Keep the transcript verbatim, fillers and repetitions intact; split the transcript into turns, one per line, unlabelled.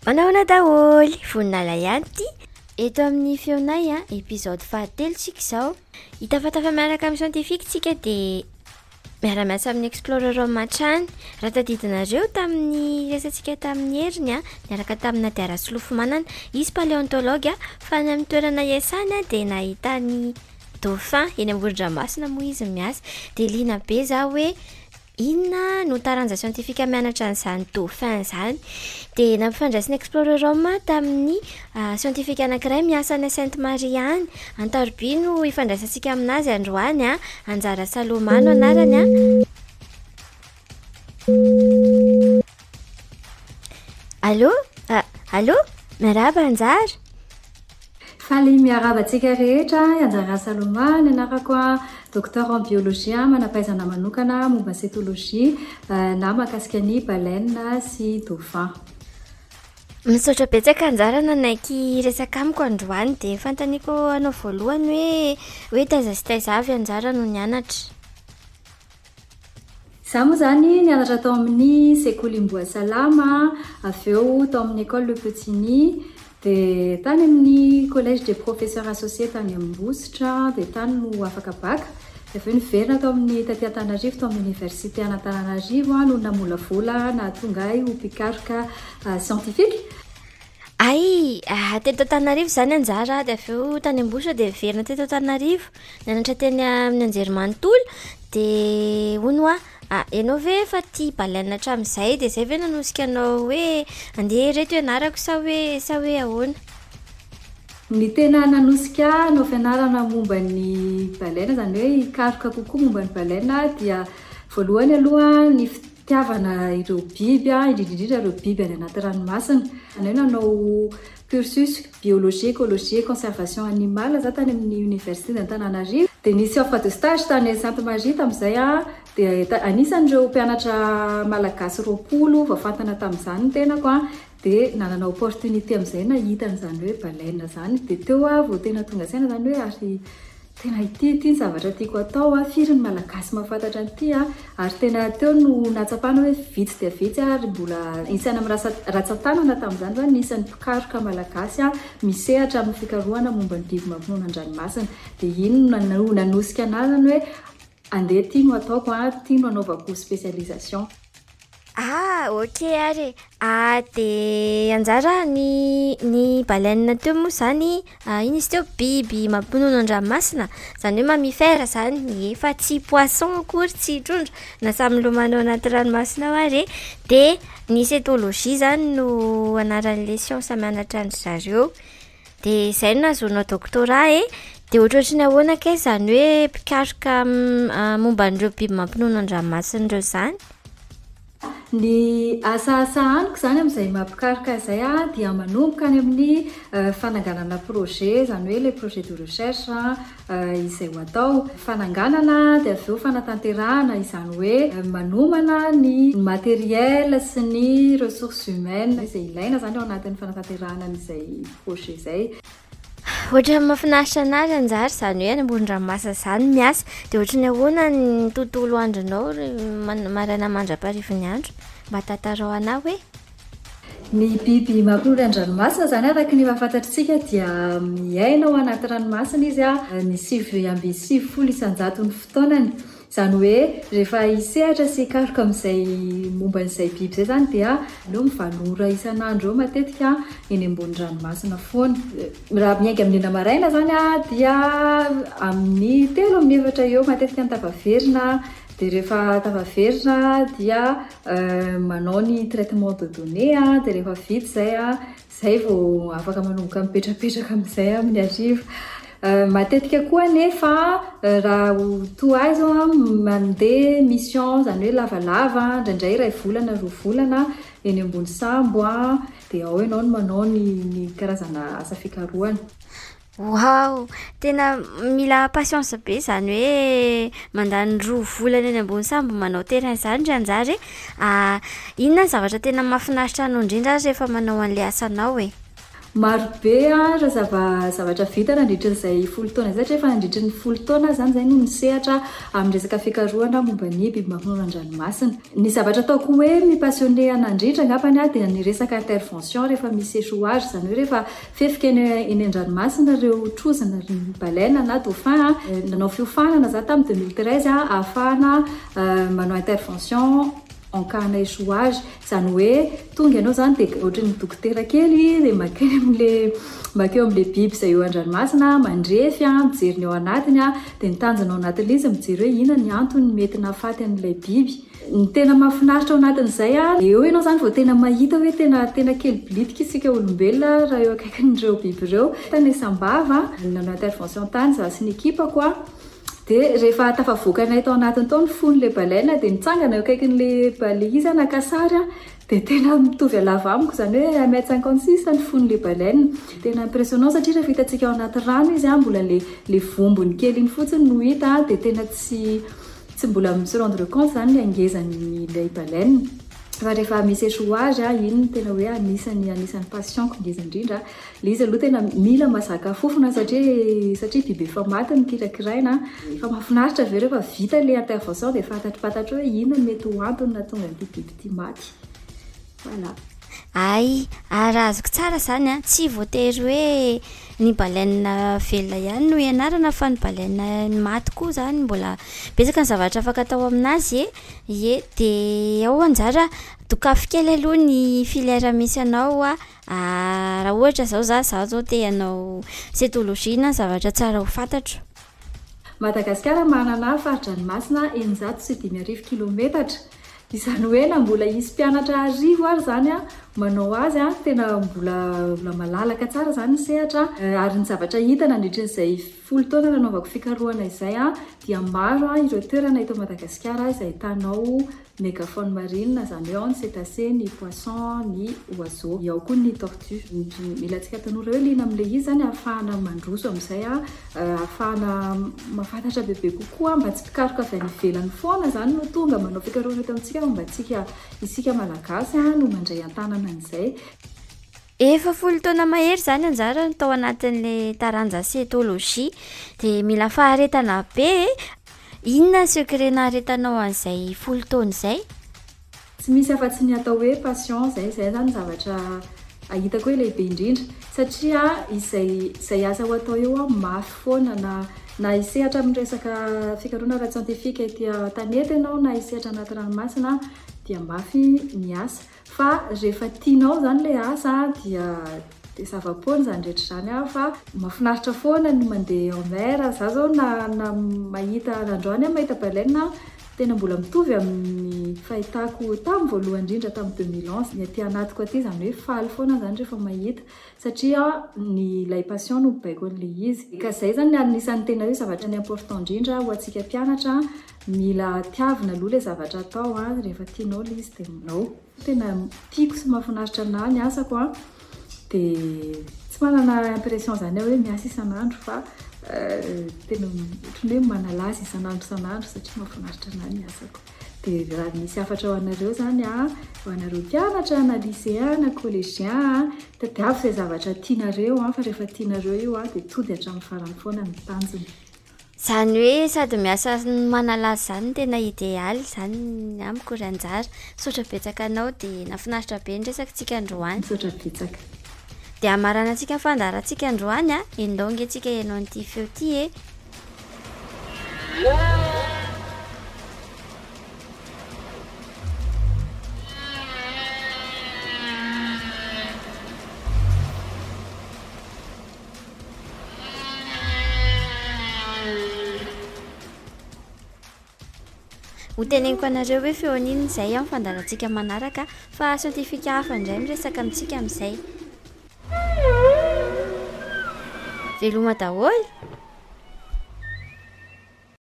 Manaona daholy voninala ihany ty eto amin'ny feonay a episode fahatelo tsika izao hitafatafa miaraka amin'ny scientifique tsika dia miara-miasa amin'ny explorer matrany raha tadidinareo tamin'ny resantsika tamin'ny heriny a niaraka tamina Diara Solofomanana izy paléontologue a fa any amin'ny toerana iasany a dia nahita ny dauphin eny amoron-dranomasina moa izy miasa dia liana be za hoe inona no taranja scientifique mianatra an'izany dauphin izany dia nampifandraisina explorer tamin'ny uh, scientifique anankiray miasa any Sainte Marie any Antaroby no ifandraisantsika aminazy androany a Anjara Salomano anarany a Allô uh, Allô Miarahaba Anjara
Faly miarabantsika rehetra Anjara Salomano anarako a docteur en biologie manampaizana manokana momba cytologie na mahakasika ny baleine sy dauphin.
Misaotra betsaka Anjara nanaiky resaka amiko androany dia fantaniko anao voalohany hoe hoe taiza sy taiza avy Anjara no nianatra.
Za moa zany nianatra tao amin'ny sekoly Imboasalama, avy eo tao amin'ny école Le Petit-Ny, dia tany amin'ny collège des professeurs associés tany Ambositra, dia tany no afaka baka. Avy eo niverina tao amin'ny taty Antananarivo tao amin'ny université Antananarivo no namolavola nahatonga ahy ho mpikaroka uh, scientifique.
Ay, ah, teto Antananarivo zany Anjara dia avy eo tany Ambositra dia verina teto Antananarivo nianatra teny amin'ny Anjerimanontolo dia hono a ah, ianao ve fa tia baleine hatramin'izay dia izay ve nanosika anao hoe andeha reto ianarako sa hoe sa hoe ahoana?
Ny tena nanosika no fianarana momba ny baleine zany hoe hikaroka kokoa momba ny baleine dia voalohany aloha ny fitiavana ireo biby indrindrindrindra ireo biby any anaty ranomasina. Any nanao cursus biologie, écologie, conservation animale za tany amin'ny université d'Antananarivo dia nisy offre de stage tany Sainte Marie tamin'izay a dia anisan'ireo mpianatra malagasy roapolo voafantana tamin'izany ny tenako a dia nanana opportunité amin'izay nahita an'izany hoe baleine zany dia teo a vao tena tonga saina zany hoe ary tena ity ity ny zavatra tiako atao a firy ny malagasy mahafantatra an'ity a ary tena teo no natsapana hoe vitsy dia vitsy ary mbola isany amin'ny ratsan-tanana tamin'izany zany nisy ny mpikaroka malagasy a misehatra amin'ny fikarohana momba ny biby mampinoana an-dranomasina dia iny no nanosika anazy hoe andeha tia no ataoko a tia no anaovako spécialisation.
Ah, ok ary. Ah, dia Anjara ny ny baleine teo moa zany ah, iny izy teo biby mampinono an-dranomasina zany hoe mammifère zany efa tsy poisson akory tsy trondro na samy milomano anaty ranomasina ao ary dia ny cytologie zany no anaran'ilay science mianatra an zareo dia izay no nahazoana doctorat e dia ohatrohatry ny ahoana kay zany hoe mpikaroka uh, momba an'ireo biby mampinono an-dranomasina ireo zany.
Ny asa aniko zany amin'izay mampikaroka izay a dia manomboka any amin'ny uh, fananganana projet zany hoe les projets de recherche uh, izay ho atao fananganana dia avy eo fanatanterahana izany hoe uh, manomana ny matériel sy ny ressources humaines izay ilaina zany ao anatin'ny fanatanterahana n'izay projet izay.
Ohatra mahafinaritra anazy Anjara izany hoe any amoron-dranomasina izany miasa dia ohatra ny ahoana ny tontolo andronao maraina mandra-parivon'ny andro mba tantarao anao hoe
ny biby mampinono an-dranomasina zany araka ny mahafantatritsika dia miaina ao anaty ranomasina izy a ny sivy amby sivy folo isan-jato ny fotoanany zany hoe rehefa hisehatra sy hikaroka amin'izay momba n'izay biby zay zany dia aleo mivalora isan'andro eo matetika eny ambony ranomasina foana. Raha miainga amin'ny ena maraina zany a dia amin'ny telo amin'ny efatra eo matetika ny tapaverina dia rehefa tapaverina dia uh, manao ny traitement de données a dia rehefa vita zay a zay vao afaka manomboka mipetrapetraka amin'izay amin'ny arivo. Uh, matetika koa nefa uh, raha toa azo mandeha mission zany hoe lavalava indraindray iray volana roa volana eny ambony sambo a dia ao ianao no manao ny, ny karazana asa fikarohana.
Wow, tena mila patience be zany hoe mandany roa volana eny ambony sambo manao terrain zany ry Anjara. Ah, inona ny zavatra tena mahafinaritra anao indrindra rehefa manao an'ilay asanao e?
marobe a raha zava zavatra vita nandritran'izay folo taona izay satria efa nandritry ny folo taona zany zay no nisehatra amin'ny resaka fikarohana momba ny biby mamono an-dranomasina. Ny zavatra ataoko hoe mipassionné anandritra angambany a dia ny resaka intervention rehefa misy échouage zany hoe rehefa fefika eny eny an-dranomasina ireo trozona ry baleine na dauphin a nanao fiofanana za tamin'ny deux mille treize a ahafahana manao intervention en cas na échouage zany hoe tonga ianao zany dia ohatran'ny dokotera kely dia makeny amin'le makeo amin'le biby izay eo an-dranomasina mandrefy a mijery ny ao anatiny a dia ny tanjonao anatin'ilay izy mijery hoe inona ny antony mety nahafaty an'ilay biby. Ny tena mahafinaritra ao anatin'izay a eo ianao zany vao tena mahita hoe tena tena kely bilitika isika olombelona raha eo akaikin'ireo biby ireo. Tany sambava nanao intervention tany za sy ny ekipako a dia rehefa tafavoakanay tao anatiny tao ny fon'ilay baleine dia nitsangana eo akaikin'ilay bale izy naka sary a dia tena mitovy halava amiko zany hoe un mètre cinquante six ny fon'ilay baleine. Tena impressionnant satria rehefa hitantsika ao anaty rano izy a mbola le le vombony kely iny fotsiny no hita dia tena tsy tsy mbola se rendre compte zany le angezan'ilay baleine. Fa rehefa misy échouage a iny tena hoe anisany anisany passionko ngeza indrindra. Le izy aloha tena mila mazaka fofona satria satria biby efa maty ny kirakiraina. Fa mahafinaritra ve rehefa vita le intervention dia fantatrapatatra hoe inona mety ho antony na tonga ny biby ty maty. Voilà.
Ay, raha azoko tsara zany a tsy voatery hoe ny baleine velona ihany no ianarana fa ny baleine maty koa zany mbola betsaka ny zavatra afaka atao aminazy e. Ie dia ao anjara dokafy kely aloha ny filière misy anao a raha ohatra zao za za zao te hanao cétologie na zavatra tsara ho fantatro.
Madagasikara manana faridranomasina eninjato sy dimy arivo kilometatra. Izany hoe na mbola isy mpianatra arivo ary zany a manao azy a tena mbola mbola malalaka tsara zany ny sehatra ary ny zavatra hita nandritran'izay folo taona nanaovako fikarohana izay a dia maro a ireo toerana eto Madagasikara izay ahitanao mégafaune marine zany hoe ao ny cétacé, ny poisson, ny oiseau, ao koa ny tortue. Mila antsika tanora hoe liana amin'ilay izy zany ahafahana mandroso amin'izay a ahafahana mahafantatra bebe kokoa mba tsy pikaroka avy any ivelany foana zany no tonga manao fikarohana eto amintsika mba tsika isika malagasy a no mandray an-tanana an'izay.
Efa folo taona mahery zany anjara tao anatin'le taranja cétologie dia mila faharetana be. Inona secret naharetanao an'izay folo taona izay?
Tsy misy afa-tsy ny atao hoe passion zay zay zany zavatra ahitako hoe lehibe indrindra satria izay izay asa ho atao eo a mafy foana na na hisehatra amin'ny resaka fikarohana ara-tsiantifika ety tanety ianao na hisehatra anaty ranomasina dia mafy ny asa. Fa rehefa tianao zany le asa dia dia zava-poana zany rehetra zany a fa mahafinaritra foana ny mandeha en mer. Za zao na na mahita androany mahita baleine tena mbola mitovy amin'ny fahitako tamin'ny voalohany indrindra tamin'ny deux mille onze. Ny aty anatiko aty zany hoe faly foana zany rehefa mahita satria ny lay passion no mibaiko an'ilay izy. Ka izay zany anisan'ny tena hoe zavatra ny important indrindra ho antsika mpianatra mila tiavina aloha le zavatra atao a rehefa tianao le izy dia manao. Tena tiako sy mahafinaritra anahy ny asako a dia tsy manana impression zany hoe miasa isan'andro fa tena ohatran'ny hoe manalaza isan'andro isan'andro satria mahafinaritra anahy ny asako. Dia raha misy hafatra ho anareo zany a ho anareo mpianatra na lycéen na collégien tadiavo izay zavatra tianareo a fa rehefa tianareo io a dia tody hatramin'ny farany foana ny tanjony.
Zany hoe sady miasa manalaza zany tena idéal zany amiko ry anjara. Saotra betsaka anao dia nafinaritra be ny resakantsika androany.
Saotra betsaka.
Dia hamarana antsika fandarantsika androany a endongy antsika ianao an'ity feo ity e. Ho teneniko anareo hoe feon'iny izay amin'ny fandarantsika manaraka fa siantifika hafa indray miresaka amintsika amin'izay. Veloma daholo.